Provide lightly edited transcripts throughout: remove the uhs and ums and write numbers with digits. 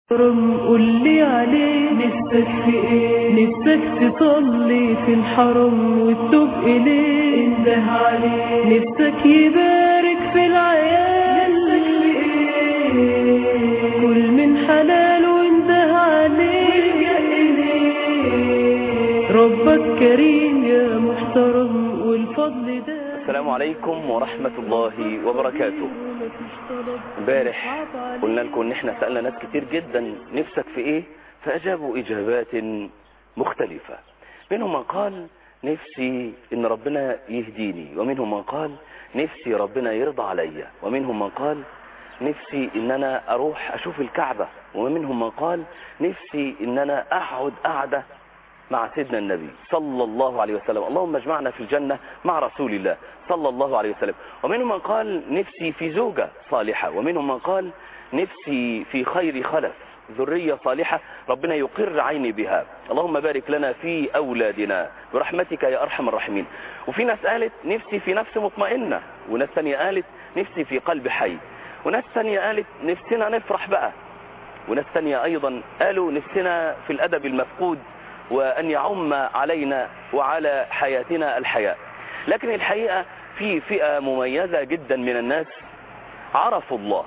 قولي عليه نفسك في ايه؟ نفسك تصلي في الحرم وتتوب اليه، انده عليه نفسك يبارك في العيال، نفسك في ايه؟ كل من حلال وانده عليه اليه، ربك كريم يا محترم والفضل ده. السلام عليكم ورحمة الله وبركاته. امبارح قلنا لكم ان احنا سألنا ناس كتير جدا نفسك في ايه، فاجابوا اجابات مختلفة. منهم من قال نفسي ان ربنا يهديني، ومنهم من قال نفسي ربنا يرضى عليا، ومنهم من قال نفسي ان انا اروح اشوف الكعبة، ومنهم من قال نفسي ان انا اقعد قعدة مع سيدنا النبي صلى الله عليه وسلم، اللهم اجمعنا في الجنة مع رسول الله صلى الله عليه وسلم. ومنهم من قال نفسي في زوجة صالحة، ومنهم من قال نفسي في خير خلف، ذرية صالحة ربنا يقر عيني بها، اللهم بارك لنا في أولادنا برحمتك يا أرحم الراحمين. وفي ناس قالت نفسي في نفس مطمئنة، وناس ثانية قالت نفسي في قلب حي، وناس ثانية قالت نفسنا نفرح بقى، وناس ثانية أيضا قالوا نفسنا في الأدب المفقود وأن يعم علينا وعلى حياتنا الحياة. لكن الحقيقة في فئة مميزة جدا من الناس عرفوا الله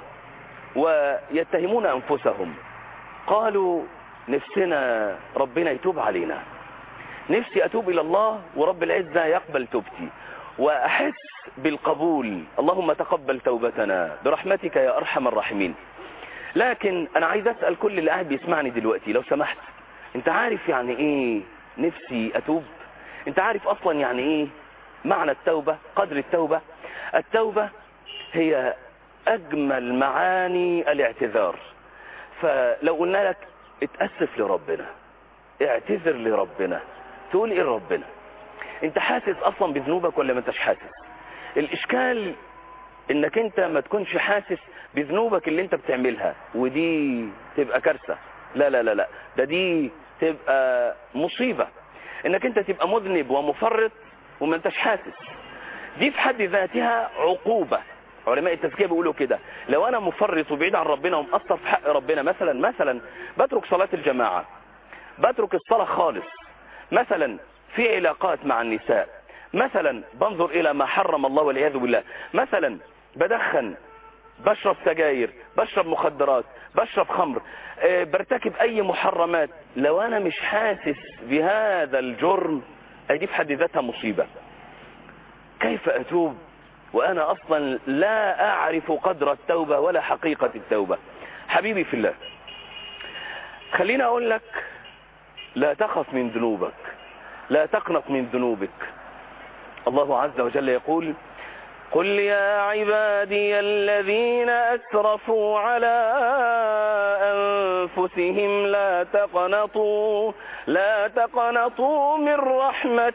ويتهمون أنفسهم، قالوا نفسنا ربنا يتوب علينا، نفسي أتوب إلى الله ورب العزة يقبل توبتي وأحس بالقبول، اللهم تقبل توبتنا برحمتك يا أرحم الراحمين. لكن أنا عايز أسأل كل اللي قاعد بيسمعني دلوقتي، لو سمحت، انت عارف يعني ايه نفسي اتوب؟ انت عارف اصلا يعني ايه معنى التوبة، قدر التوبة؟ التوبة هي اجمل معاني الاعتذار. فلو قلنا لك اتأسف لربنا، اعتذر لربنا، تقول ايه لربنا؟ انت حاسس اصلا بذنوبك ولا ما انتش حاسس؟ الاشكال انك انت ما تكونش حاسس بذنوبك اللي انت بتعملها، ودي تبقى كارثة. لا لا لا لا، دي تبقى مصيبة، انك انت تبقى مذنب ومفرط وما انتش حاسس. دي في حد ذاتها عقوبة. علماء التزكية بيقولوا كده، لو انا مفرط وبعيد عن ربنا ومقصر في حق ربنا، مثلا بترك صلاة الجماعة، بترك الصلاة خالص، مثلا في علاقات مع النساء، مثلا بنظر الى ما حرم الله والعياذ بالله، مثلا بدخن، بشرب سجاير، بشرب مخدرات، بشرب خمر، برتكب اي محرمات، لو انا مش حاسس بهذا الجرم، دي في حد ذاتها مصيبة. كيف اتوب وانا اصلا لا اعرف قدر التوبة ولا حقيقة التوبة؟ حبيبي في الله، خليني اقول لك، لا تخف من ذنوبك، لا تقنط من ذنوبك. الله عز وجل يقول: قل يا عبادي الذين أسرفوا على أنفسهم لا تقنطوا من رحمة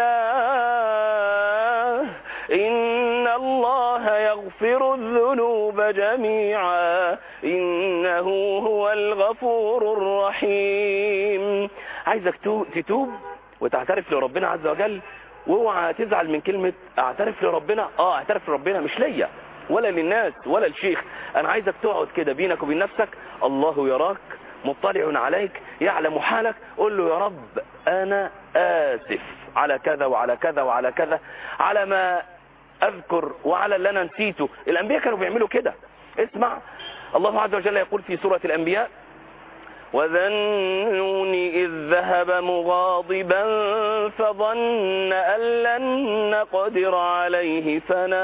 الله، إن الله يغفر الذنوب جميعا إنه هو الغفور الرحيم. عايزك تتوب وتعترف لربنا عز وجل، واوعى تزعل من كلمة اعترف لربنا. اعترف لربنا مش ليا ولا للناس ولا الشيخ، انا عايزك تقعد كده بينك وبين نفسك، الله يراك مطلع عليك يعلم حالك، قول له يا رب انا اسف على كذا وعلى كذا وعلى كذا، على ما اذكر وعلى اللي انا نسيته. الانبياء كانوا بيعملوا كده. اسمع، الله عز وجل يقول في سورة الانبياء: وذا النون إذ ذهب مغاضبا فظن أن لن نقدر عليه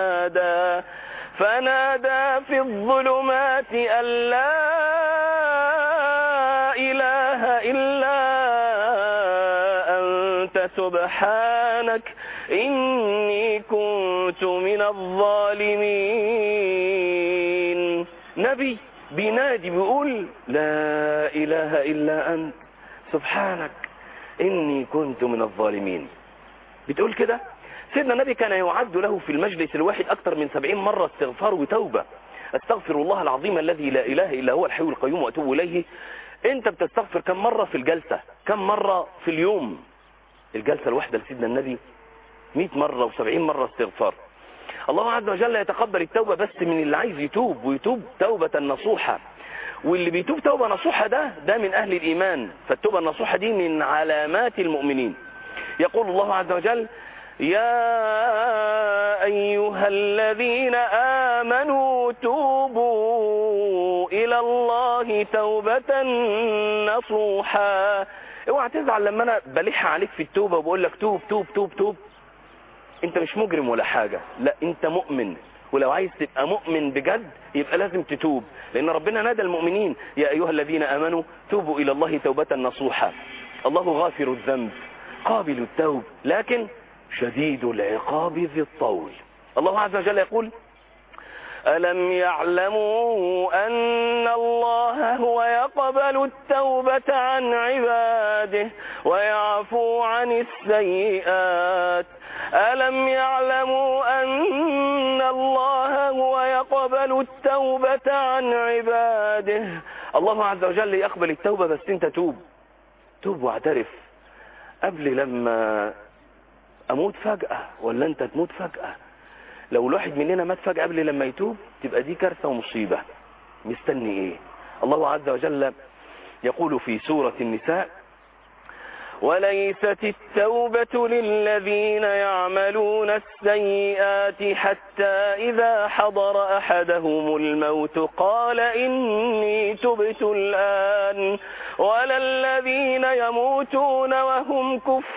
فنادى في الظلمات أن لا إله إلا أنت سبحانك إني كنت من الظالمين. نبي بينادي بيقول لا إله إلا أنت سبحانك إني كنت من الظالمين. بتقول كده. سيدنا النبي كان يعد له في المجلس الواحد أكثر من 70 مرة استغفار وتوبة. استغفر الله العظيم الذي لا إله إلا هو الحي القيوم وأتوب إليه. أنت بتستغفر كم مرة في الجلسة؟ كم مرة في اليوم؟ الجلسة الواحدة لسيدنا النبي 100 مرة و70 مرة استغفار. الله عز وجل يتقبل التوبة بس من اللي عايز يتوب، ويتوب توبة نصوحة. واللي بيتوب توبة نصوحة ده من أهل الإيمان. فالتوبة النصوحة دي من علامات المؤمنين. يقول الله عز وجل: يا أيها الذين آمنوا توبوا إلى الله توبة نصوحا. اوعى تزعل لما أنا بلح عليك في التوبة وبقول لك توب توب توب توب. انت مش مجرم ولا حاجة، لا انت مؤمن، ولو عايز تبقى مؤمن بجد يبقى لازم تتوب، لأن ربنا نادى المؤمنين: يا أيها الذين آمنوا توبوا إلى الله توبة نصوحا. الله غافر الذنب قابل التوب لكن شديد العقاب ذي الطول. الله عز وجل يقول: ألم يعلموا أن الله هو يقبل التوبة عن عباده ويعفو عن السيئات. ألم يعلموا أن الله هو يقبل التوبة عن عباده. الله عز وجل يقبل التوبة، بس انت توب واعترف قبل لما أموت فجأة ولا أنت تموت فجأة. لو الواحد مننا مات فجأة قبل لما يتوب تبقى دي كارثة ومصيبة. مستني إيه؟ الله عز وجل يقول في سورة النساء: وليست التوبة للذين يعملون السيئات حتى إذا حضر أحدهم الموت قال إني تبت الآن ولا الذين يموتون وهم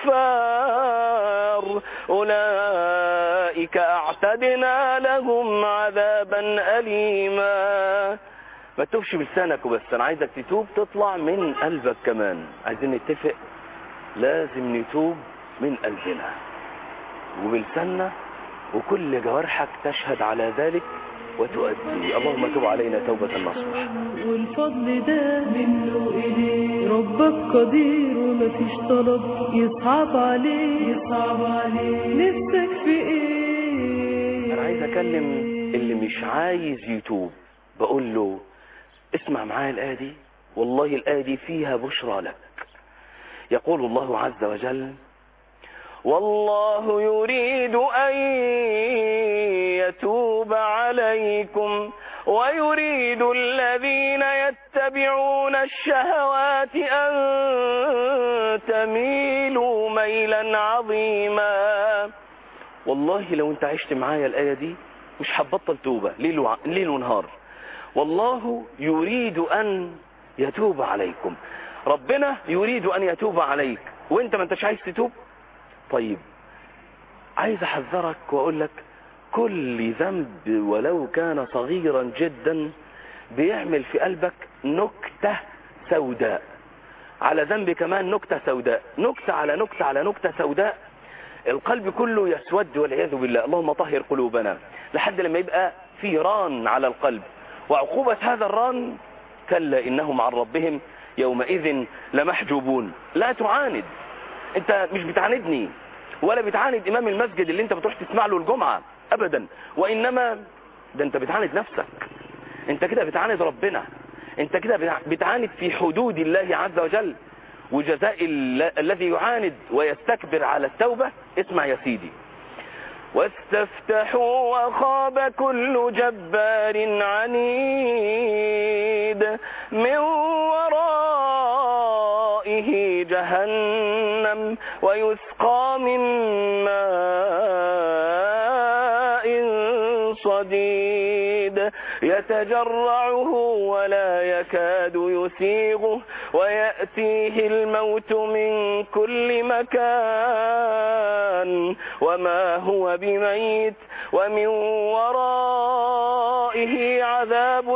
كفار أولئك أعتدنا لهم عذابا أليما. ما تتوبش بلسانك وبس، أنا عايزك تتوب تطلع من قلبك كمان. عايزين نتفق لازم نتوب من قلبنا وبلساننا وكل جوارحك تشهد على ذلك وتؤدي. اللهم تب علينا توبة نصوحة. والفضل ده منه إليه، ربك قدير ومفيش طلب يصعب عليه نفسك في ايه؟ انا عايز اكلم اللي مش عايز يتوب، بقول له اسمع معايا الآية دي، والله الآية دي فيها بشرى لك. يقول الله عز وجل: والله يريد أن يتوب عليكم ويريد الذين يتبعون الشهوات أن تميلوا ميلا عظيما. والله لو انت عشت معايا الآية دي مش هتبطل توبة ليل ونهار. والله يريد أن يتوب عليكم، ربنا يريد أن يتوب عليك وانت ما انتش عايز تتوب. طيب عايز احذرك واقول لك كل ذنب ولو كان صغيرا جدا بيعمل في قلبك نكتة سوداء، على ذنب كمان نكتة سوداء، نكتة على نكتة على نكتة سوداء، القلب كله يسود والعياذ بالله. اللهم طهر قلوبنا لحد لما يبقى في ران على القلب، وعقوبة هذا الران كلا إنهم عن ربهم يومئذ لمحجوبون. لا تعاند، انت مش بتعاندني ولا بتعاند امام المسجد اللي انت بتروح تسمع له الجمعة ابدا، وانما ده انت بتعاند نفسك، انت كده بتعاند ربنا، انت كده بتعاند في حدود الله عز وجل وجزاء الذي يعاند ويستكبر على التوبة. اسمع يا سيدي: واستفتحوا وخاب كل جبار عنيد من ورائه جهنم ويسقى من ماء صديد يتجرعه ولا يكاد يسيغه ويأتيه الموت من كل مكان وما هو بميت ومن ورائه عذاب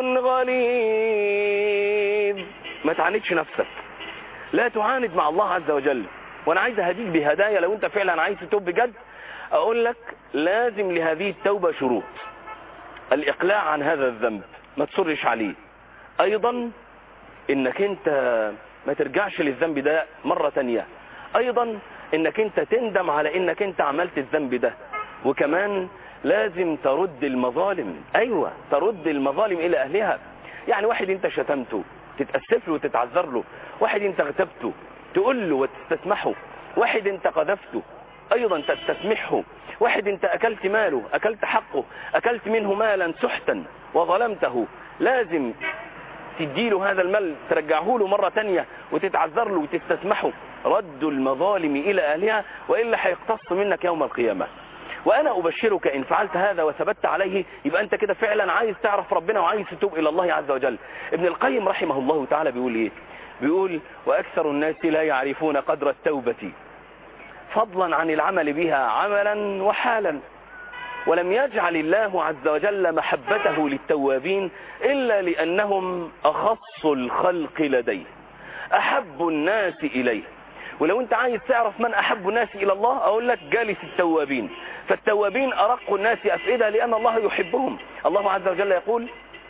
غليظ. ما تعاندش نفسك، لا تعاند مع الله عز وجل. وانا عايز اهديك بهدايا لو انت فعلا عايز تتوب بجد. اقول لك لازم لهذه التوبة شروط: الاقلاع عن هذا الذنب، ما تصرش عليه، ايضا انك انت ما ترجعش للذنب ده مرة تانية، ايضا انك انت تندم على انك انت عملت الذنب ده، وكمان لازم ترد المظالم. ايوه ترد المظالم الى اهلها. يعني واحد انت شتمته تتأسف له وتتعذر له، واحد انت اغتبته تقول له وتستسمحه، واحد انت قذفته ايضا تستسمحه، واحد انت اكلت ماله، اكلت حقه، اكلت منه مالا سحتا وظلمته، لازم تديله هذا المال ترجعه له مرة تانية وتتعذر له وتستسمحه، رد المظالم إلى أهلها، وإلا هيقتص منك يوم القيامة. وأنا أبشرك إن فعلت هذا وثبت عليه يبقى أنت كده فعلا عايز تعرف ربنا وعايز تتوب إلى الله عز وجل. ابن القيم رحمه الله تعالى بيقول إيه؟ بيقول: وأكثر الناس لا يعرفون قدر التوبة فضلا عن العمل بها عملا وحالا، ولم يجعل الله عز وجل محبته للتوابين إلا لأنهم أخص الخلق لديه، أحب الناس إليه. ولو أنت عايز تعرف من أحب الناس إلى الله أقول لك جالس التوابين، فالتوابين أرق الناس أفئدة لأن الله يحبهم. الله عز وجل يقول: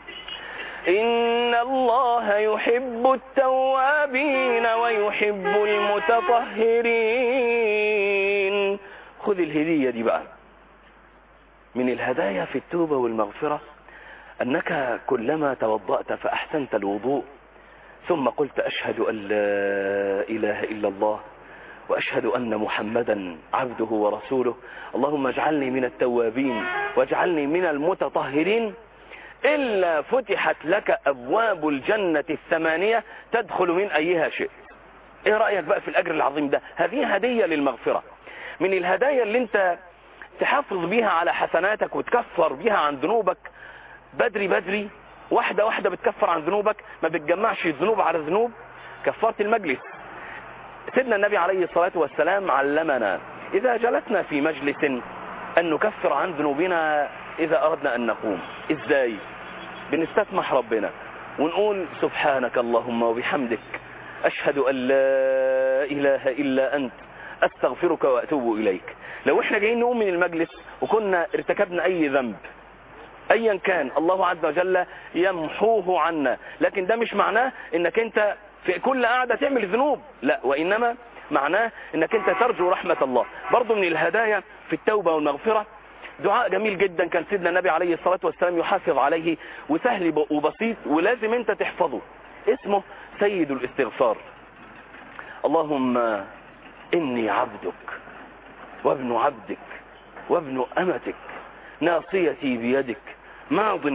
إن الله يحب التوابين ويحب المتطهرين. خذ الهدية دي بقى. من الهدايا في التوبة والمغفرة أنك كلما توضأت فأحسنت الوضوء ثم قلت: أشهد أن لا إله إلا الله وأشهد أن محمدا عبده ورسوله، اللهم اجعلني من التوابين واجعلني من المتطهرين، إلا فتحت لك أبواب الجنة 8 تدخل من أيها شئت. إيه رأيك بقى في الأجر العظيم ده؟ هذه هدية للمغفرة. من الهدايا اللي انت تحافظ بيها على حسناتك وتكفر بيها عن ذنوبك بدري بدري، واحدة واحدة بتكفر عن ذنوبك، ما بتجمعش الذنوب على الذنوب. كفرت المجلس. سيدنا النبي عليه الصلاة والسلام علمنا إذا جلسنا في مجلس أن نكفر عن ذنوبنا إذا أردنا أن نقوم. إزاي؟ بنستسمح ربنا ونقول: سبحانك اللهم وبحمدك أشهد أن لا إله إلا أنت أستغفرك وأتوب إليك. لو إحنا جايين نقوم من المجلس وكنا ارتكبنا أي ذنب أيا كان، الله عز وجل يمحوه عنا، لكن ده مش معناه إنك أنت في كل قاعدة تعمل ذنوب، لا، وإنما معناه إنك أنت ترجو رحمة الله. برضو من الهدايا في التوبة والمغفرة دعاء جميل جدا كان سيدنا النبي عليه الصلاة والسلام يحافظ عليه، وسهل وبسيط ولازم أنت تحفظه. اسمه سيد الاستغفار: اللهم إني عبدك وابن عبدك وابن أمتك، ناصيتي بيدك، ماض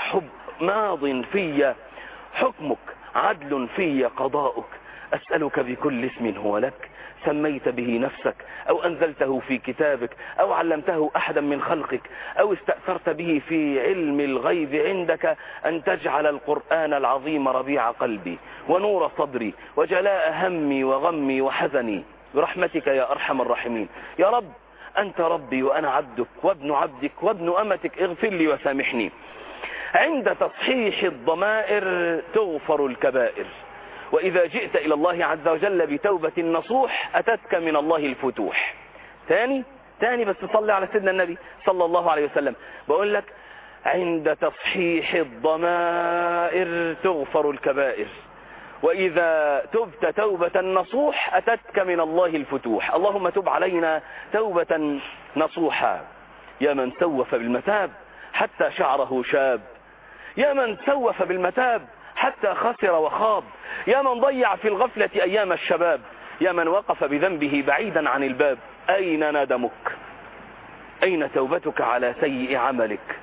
في حكمك، عدل في قضاؤك، أسألك بكل اسم هو لك سميت به نفسك أو أنزلته في كتابك أو علمته أحدا من خلقك أو استأثرت به في علم الغيب عندك أن تجعل القرآن العظيم ربيع قلبي ونور صدري وجلاء همي وغمي وحزني برحمتك يا أرحم الراحمين. يا رب أنت ربي وأنا عبدك وابن عبدك وابن أمتك، اغفر لي وسامحني. عند تصحيح الضمائر تغفر الكبائر، وإذا جئت إلى الله عز وجل بتوبة نصوح أتتك من الله الفتوح. تاني بس صلي على سيدنا النبي صلى الله عليه وسلم. بقول لك عند تصحيح الضمائر تغفر الكبائر، وإذا تبت توبة نصوح أتتك من الله الفتوح. اللهم تب علينا توبة نصوحا. يا من سوف بالمتاب حتى شعره شاب، يا من سوف بالمتاب حتى خسر وخاب، يا من ضيع في الغفلة أيام الشباب، يا من وقف بذنبه بعيدا عن الباب. أين ندمك؟ أين توبتك على سيء عملك؟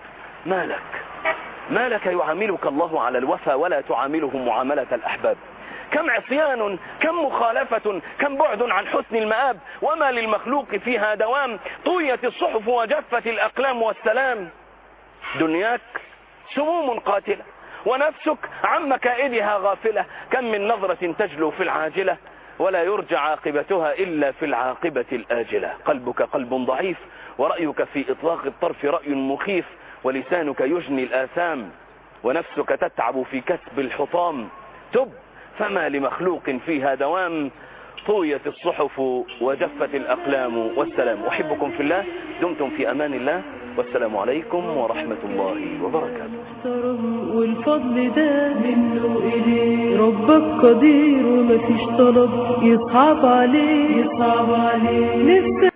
ما لك يعاملك الله على الوفا ولا تعامله معاملة الأحباب؟ كم عصيان، كم مخالفة، كم بعد عن حسن المآب، وما للمخلوق فيها دوام، طويت الصحف وجفت الأقلام والسلام. دنياك سموم قاتلة ونفسك عن مكائدها غافلة، كم من نظرة تجلو في العاجلة ولا يرجى عاقبتها إلا في العاقبة الآجلة. قلبك قلب ضعيف، ورأيك في إطلاق الطرف رأي مخيف، ولسانك يجني الآثام، ونفسك تتعب في كسب الحطام. تب فما لمخلوق فيها دوام، طويت الصحف وجفت الأقلام والسلام. أحبكم في الله، دمتم في أمان الله، والسلام عليكم ورحمة الله وبركاته. والفضل ده منه إليه، ربك قدير ومفيش طلب يصعب عليه.